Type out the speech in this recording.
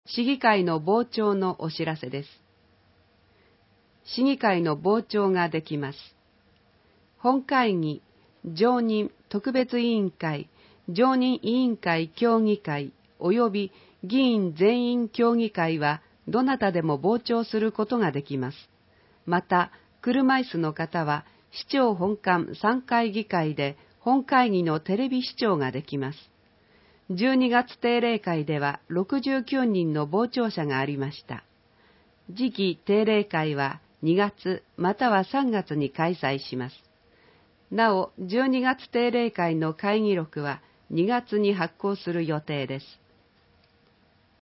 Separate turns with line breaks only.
市議会の傍聴のお知らせです。市議会の傍聴ができます。本会議、常任特別委員会、常任委員会協議会及び議員全員協議会はどなたでも傍聴することができます。また、車椅子の方は市長本館3階議会で本会議のテレビ視聴ができます。12月定例会では69人の傍聴者がありました。次期定例会は2月または3月に開催します。なお、12月定例会の会議録は2月に発行する予定です。